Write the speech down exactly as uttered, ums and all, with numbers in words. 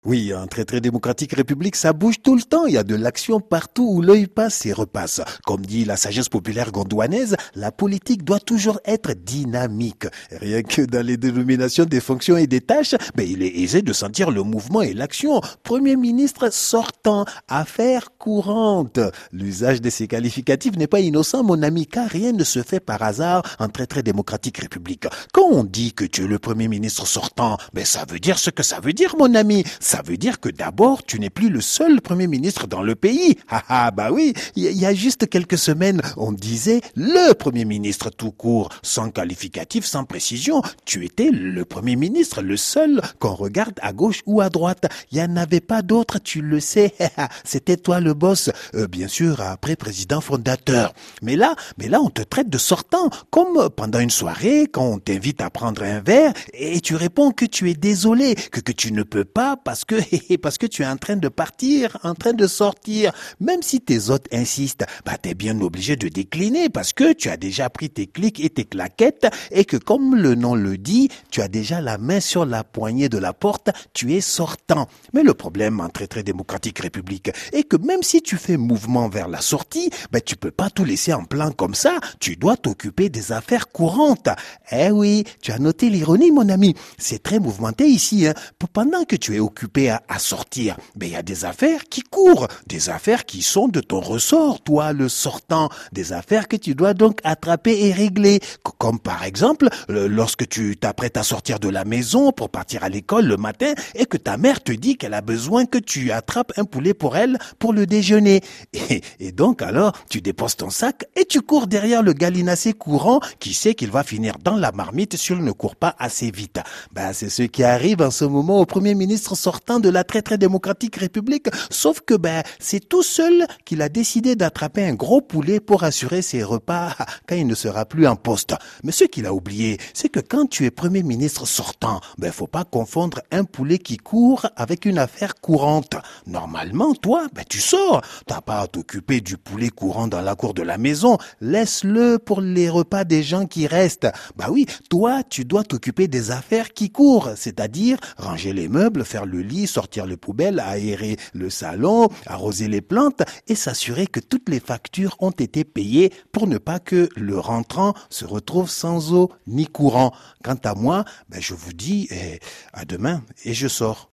Oui, en très très démocratique république, ça bouge tout le temps. Il y a de l'action partout où l'œil passe et repasse. Comme dit la sagesse populaire gondouanaise, la politique doit toujours être dynamique. Rien que dans les dénominations des fonctions et des tâches, ben, il est aisé de sentir le mouvement et l'action. Premier ministre sortant, affaires courantes. L'usage de ces qualificatifs n'est pas innocent, mon ami, car rien ne se fait par hasard en très très démocratique république. Quand on dit que tu es le premier ministre sortant, ben, ça veut dire ce que ça veut dire, mon ami. Ça veut dire que d'abord, tu n'es plus le seul Premier ministre dans le pays. Ah ah, bah oui, il y, y a juste quelques semaines, on disait le Premier ministre tout court, sans qualificatif, sans précision. Tu étais le Premier ministre, le seul qu'on regarde à gauche ou à droite. Il n'y en avait pas d'autre, tu le sais. C'était toi le boss. Euh, bien sûr, après président fondateur. Mais là, mais là, on te traite de sortant, comme pendant une soirée, quand on t'invite à prendre un verre, et tu réponds que tu es désolé, que, que tu ne peux pas parce que parce que tu es en train de partir, en train de sortir. Même si tes hôtes insistent, bah t'es bien obligé de décliner parce que tu as déjà pris tes clics et tes claquettes et que comme le nom le dit, tu as déjà la main sur la poignée de la porte, tu es sortant. Mais le problème en très très démocratique république est que même si tu fais mouvement vers la sortie, bah tu peux pas tout laisser en plan comme ça. Tu dois t'occuper des affaires courantes. Eh oui, tu as noté l'ironie, mon ami. C'est très mouvementé ici, hein. Pendant que tu es occupé à, à sortir, ben il y a des affaires qui courent, des affaires qui sont de ton ressort, toi le sortant, des affaires que tu dois donc attraper et régler, comme par exemple euh, lorsque tu t'apprêtes à sortir de la maison pour partir à l'école le matin et que ta mère te dit qu'elle a besoin que tu attrapes un poulet pour elle pour le déjeuner. Et, et donc alors tu déposes ton sac et tu cours derrière le gallinacé courant qui sait qu'il va finir dans la marmite s'il ne court pas assez vite. Ben c'est ce qui arrive en ce moment au Premier ministre sortant de la très très démocratique république, sauf que ben c'est tout seul qu'il a décidé d'attraper un gros poulet pour assurer ses repas quand il ne sera plus en poste. Mais ce qu'il a oublié, c'est que quand tu es Premier ministre sortant, ben faut pas confondre un poulet qui court avec une affaire courante. Normalement, toi, ben tu sors. T'as pas à t'occuper du poulet courant dans la cour de la maison. Laisse-le pour les repas des gens qui restent. Bah oui, toi, tu dois t'occuper des affaires qui courent, c'est-à-dire ranger les meubles, faire le lit, sortir les poubelles, aérer le salon, arroser les plantes et s'assurer que toutes les factures ont été payées pour ne pas que le rentrant se retrouve sans eau ni courant. Quant à moi, ben je vous dis eh, à demain et je sors.